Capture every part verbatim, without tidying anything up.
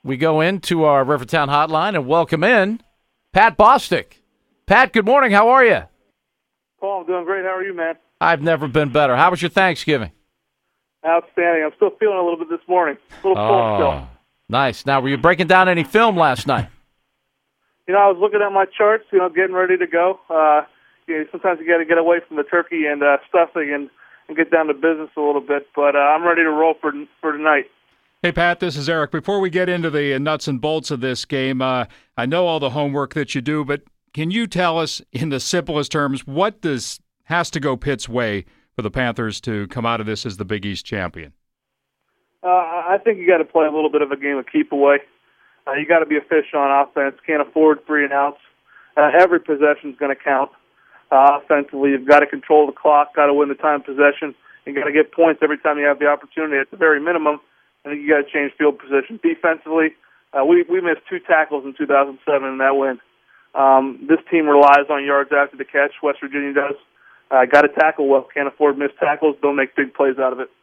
we go into our Rivertown hotline and welcome in Pat Bostic. Pat, good morning. How are you? Paul, I'm doing great. How are you, man? I've never been better. How was your Thanksgiving? Outstanding. I'm still feeling a little bit this morning. A little cold Oh, still. nice. Now, were you breaking down any film last night? You know, I was looking at my charts, you know, getting ready to go. Uh, you know, sometimes you got to get away from the turkey and uh, stuffing and, and get down to business a little bit. But uh, I'm ready to roll for for tonight. Hey, Pat, this is Eric. Before we get into the nuts and bolts of this game, uh, I know all the homework that you do, but can you tell us in the simplest terms what does has to go Pitt's way for the Panthers to come out of this as the Big East champion? Uh, I think you got to play a little bit of a game of keep away. Uh, you got to be efficient on offense. Can't afford three and outs. Uh, every possession is going to count. Uh, offensively, you've got to control the clock, got to win the time possession, and got to get points every time you have the opportunity. At the very minimum, I think you got to change field position. Defensively, uh, we we missed two tackles in two thousand seven in that win. Um, this team relies on yards after the catch. West Virginia does. Uh, got to tackle well. Can't afford missed tackles. Don't make big plays out of it.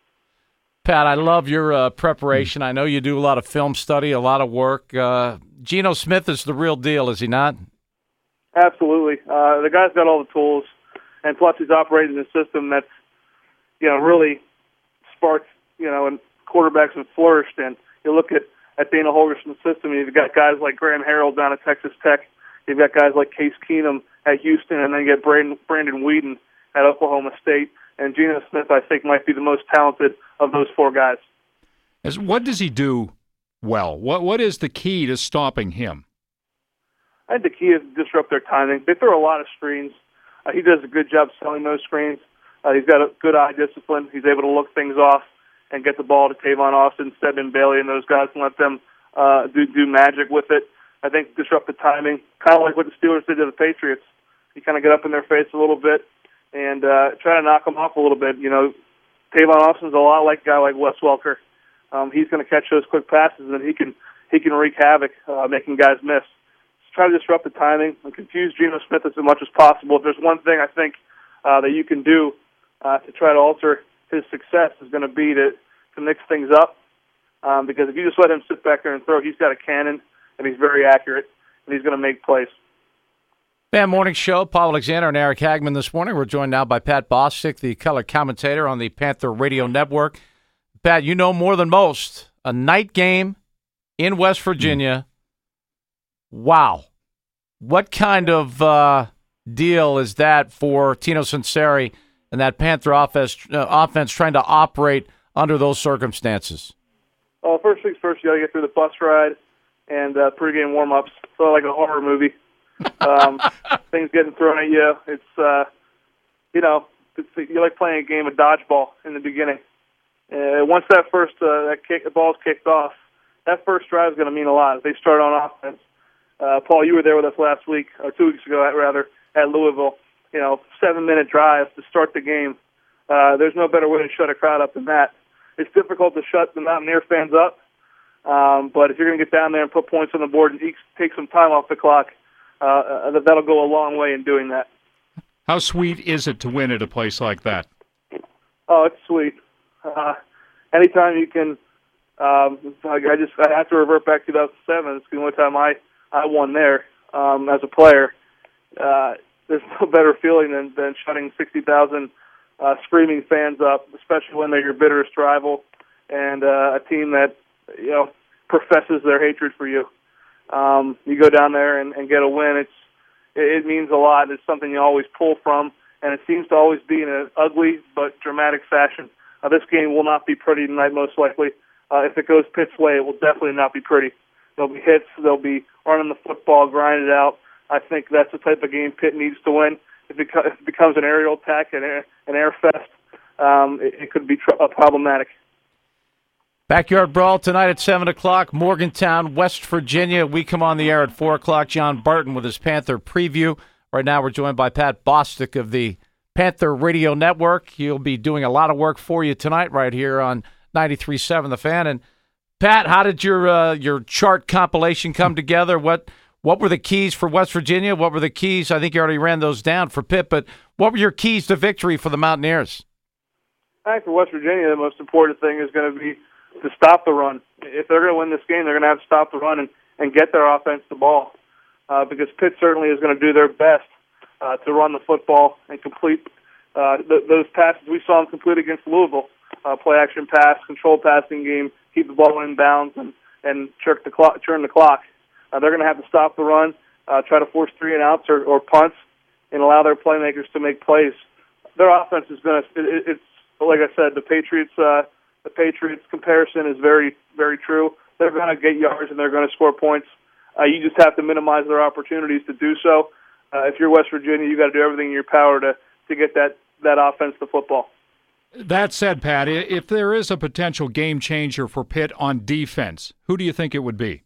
Pat, I love your uh, preparation. I know you do a lot of film study, a lot of work. Uh, Geno Smith is the real deal, is he not? Absolutely. Uh, the guy's got all the tools, and plus he's operating a system that's, you know, really sparked, you know, and quarterbacks have flourished. And you look at, at Dana Holgerson's system, and you've got guys like Graham Harrell down at Texas Tech. You've got guys like Case Keenum at Houston, and then you get Brandon, Brandon Weeden at Oklahoma State. And Geno Smith, I think, might be the most talented of those four guys. As what does he do well? What What is the key to stopping him? I think the key is to disrupt their timing. They throw a lot of screens. Uh, he does a good job selling those screens. Uh, he's got a good eye discipline. He's able to look things off and get the ball to Tavon Austin, Stedman Bailey, and those guys and let them uh, do do magic with it. I think disrupt the timing, kind of like what the Steelers did to the Patriots. You kind of get up in their face a little bit and uh, try to knock them off a little bit. You know, Tavon Austin's a lot like a guy like Wes Welker. Um, he's going to catch those quick passes, and he can he can wreak havoc, uh, making guys miss. Just try to disrupt the timing and confuse Geno Smith as much as possible. If there's one thing I think uh, that you can do uh, to try to alter his success is going to be to, to mix things up. Um, because if you just let him sit back there and throw, he's got a cannon, and he's very accurate, and he's going to make plays. Fan Morning Show, Paul Alexander and Eric Hagman this morning. We're joined now by Pat Bostic, the color commentator on the Panther Radio Network. Pat, you know more than most. A night game in West Virginia. Wow. What kind of uh, deal is that for Tino Sunseri and that Panther offense, uh, offense trying to operate under those circumstances? Well, first things first, you got to get through the bus ride and uh, pregame warm-ups. So like a horror movie. um, things getting thrown at you. It's, uh, you know, it's, you're like playing a game of dodgeball in the beginning. Uh, once that first uh, that kick, the ball's kicked off, that first drive is going to mean a lot. If they start on offense, uh, Paul, you were there with us last week, or two weeks ago, rather, at Louisville. You know, seven-minute drive to start the game. Uh, there's no better way to shut a crowd up than that. It's difficult to shut the Mountaineer fans up, um, but if you're going to get down there and put points on the board and take some time off the clock, Uh, that'll go a long way in doing that. How sweet is it to win at a place like that? Oh, it's sweet. Uh, anytime you can, um, I just I have to revert back to two thousand seven. It's the only time I, I won there um, as a player. Uh, there's no better feeling than, than shutting sixty thousand uh, screaming fans up, especially when they're your bitterest rival and uh, a team that, you know, professes their hatred for you. Um, you go down there and, and get a win. It's it, it means a lot. It's something you always pull from, and it seems to always be in an ugly but dramatic fashion. Uh, this game will not be pretty tonight, most likely. Uh, if it goes Pitt's way, it will definitely not be pretty. There'll be hits. There'll be running the football, grinding it out. I think that's the type of game Pitt needs to win. If it, if it becomes an aerial attack, an air, an air fest, um, it, it could be tr- uh, problematic. Backyard Brawl tonight at seven o'clock, Morgantown, West Virginia. We come on the air at four o'clock. John Barton with his Panther preview. Right now we're joined by Pat Bostic of the Panther Radio Network. He'll be doing a lot of work for you tonight right here on ninety-three point seven The Fan. And, Pat, how did your uh, your chart compilation come together? What what were the keys for West Virginia? What were the keys? I think you already ran those down for Pitt, but what were your keys to victory for the Mountaineers? I think for West Virginia, the most important thing is going to be to stop the run. If they're going to win this game, they're going to have to stop the run and, and get their offense the ball, uh, because Pitt certainly is going to do their best uh, to run the football and complete uh, th- those passes. We saw them complete against Louisville, uh, play action pass, control passing game, keep the ball in bounds, and, and churn the clock. Churn the clock. Uh, they're going to have to stop the run, uh, try to force three and outs or, or punts, and allow their playmakers to make plays. Their offense is going to. It, it's like I said, the Patriots. Uh, the Patriots comparison is very, very true. They're going to get yards and they're going to score points. Uh, you just have to minimize their opportunities to do so. Uh, if you're West Virginia, you got to do everything in your power to to get that that offense to football. That said, Pat, if there is a potential game changer for Pitt on defense, who do you think it would be?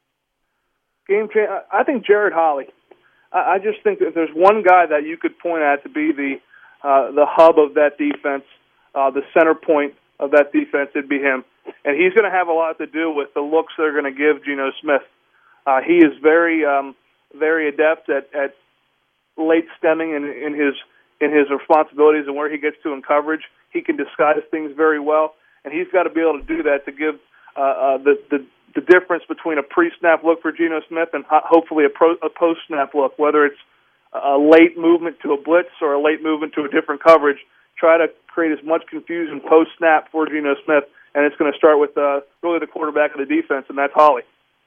Game cha- I think Jared Holly. I, I just think that if there's one guy that you could point at to be the uh, the hub of that defense, uh, the center point of that defense, it'd be him. And he's going to have a lot to do with the looks they're going to give Geno Smith. Uh, he is very, um, very adept at, at late stemming in, in his in his responsibilities and where he gets to in coverage. He can disguise things very well, and he's got to be able to do that to give uh, uh, the, the the difference between a pre-snap look for Geno Smith and ho- hopefully a, pro- a post-snap look, whether it's a late movement to a blitz or a late movement to a different coverage. Try to create as much confusion post-snap for Geno Smith, and it's going to start with uh, really the quarterback of the defense, and that's Holly.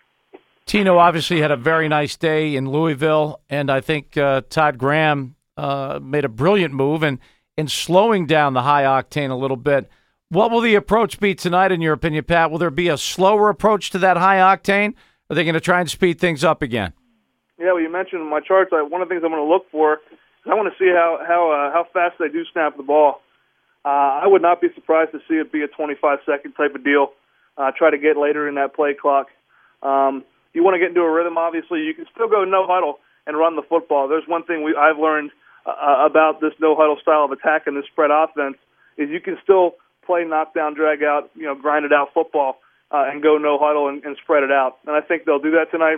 Tino obviously had a very nice day in Louisville, and I think uh, Todd Graham uh, made a brilliant move in, in slowing down the high octane a little bit. What will the approach be tonight, in your opinion, Pat? Will there be a slower approach to that high octane? Or are they going to try and speed things up again? Yeah, well, you mentioned in my charts, I, one of the things I'm going to look for is I want to see how how uh, how fast they do snap the ball. Uh, I would not be surprised to see it be a twenty-five second type of deal. Uh, try to get later in that play clock. Um, you want to get into a rhythm, obviously. You can still go no huddle and run the football. There's one thing we, I've learned uh, about this no huddle style of attack and this spread offense is you can still play knockdown, drag out, you know, grind it out football uh, and go no huddle and, and spread it out. And I think they'll do that tonight.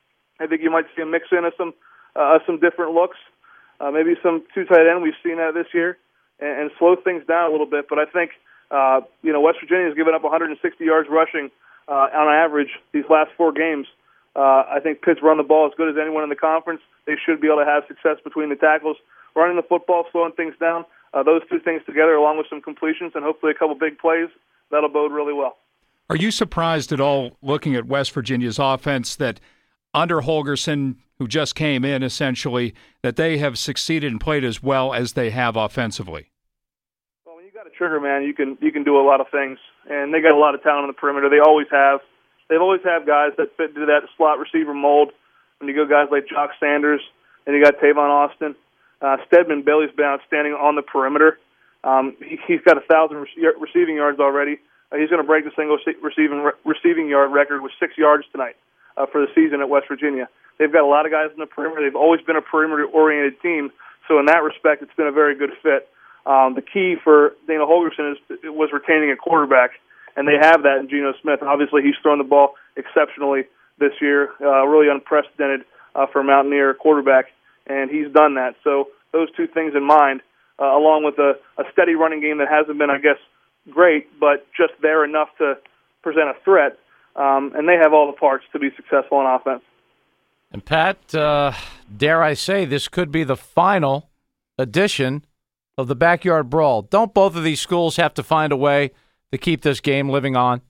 I think you might see a mix in of some uh, some different looks, uh, maybe some two tight end. We've seen that this year, and, and slow things down a little bit. But I think uh, you know West Virginia has given up one hundred sixty yards rushing uh, on average these last four games. Uh, I think Pitt's run the ball as good as anyone in the conference. They should be able to have success between the tackles, running the football, slowing things down. Uh, those two things together, along with some completions and hopefully a couple big plays, that'll bode really well. Are you surprised at all, looking at West Virginia's offense, that under Holgorsen, who just came in essentially, that they have succeeded and played as well as they have offensively? Well, when you got a trigger man, you can you can do a lot of things, and they got a lot of talent on the perimeter. They always have. They've always had guys that fit into that slot receiver mold. When you go guys like Jock Sanders, and you got Tavon Austin, uh, Stedman Bailey's been outstanding on the perimeter. Um, he, he's got a thousand re- receiving yards already. Uh, he's going to break the single receiving re- receiving yard record with six yards tonight uh, for the season at West Virginia. They've got a lot of guys in the perimeter. They've always been a perimeter-oriented team, so in that respect, it's been a very good fit. Um, the key for Dana Holgorsen is was retaining a quarterback, and they have that in Geno Smith. Obviously, he's thrown the ball exceptionally this year, uh, really unprecedented uh, for a Mountaineer quarterback, and he's done that. So those two things in mind, uh, along with a, a steady running game that hasn't been, I guess, great, but just there enough to present a threat, um, and they have all the parts to be successful on offense. And Pat, uh, dare I say, this could be the final edition of the Backyard Brawl. Don't both of these schools have to find a way to keep this game living on?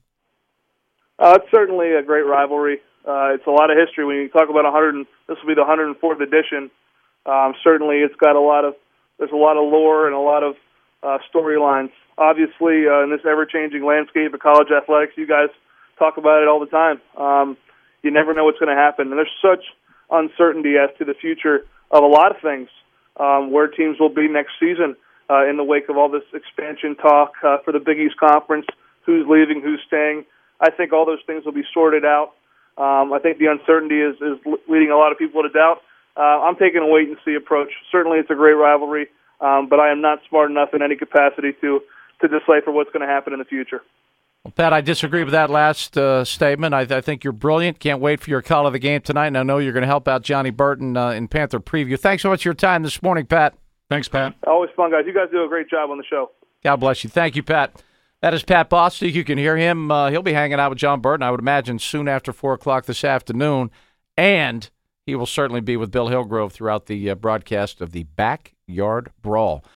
Uh, it's certainly a great rivalry. Uh, it's a lot of history. When you talk about one hundred, this will be the one hundred fourth edition. Um, certainly, it's got a lot of there's a lot of lore and a lot of uh, storylines. Obviously, uh, in this ever-changing landscape of college athletics, you guys talk about it all the time. Um, you never know what's going to happen, and there's such uncertainty as to the future of a lot of things, um, where teams will be next season uh, in the wake of all this expansion talk uh, for the Big East Conference, who's leaving, who's staying. I think all those things will be sorted out. Um, I think the uncertainty is, is leading a lot of people to doubt. Uh, I'm taking a wait-and-see approach. Certainly it's a great rivalry, um, but I am not smart enough in any capacity to, to decipher what's going to happen in the future. Well, Pat, I disagree with that last uh, statement. I, I think you're brilliant. Can't wait for your call of the game tonight, and I know you're going to help out Johnny Burton uh, in Panther Preview. Thanks so much for your time this morning, Pat. Thanks, Pat. Always fun, guys. You guys do a great job on the show. God bless you. Thank you, Pat. That is Pat Bostic. You can hear him. Uh, he'll be hanging out with John Burton, I would imagine, soon after four o'clock this afternoon. And he will certainly be with Bill Hillgrove throughout the uh, broadcast of the Backyard Brawl.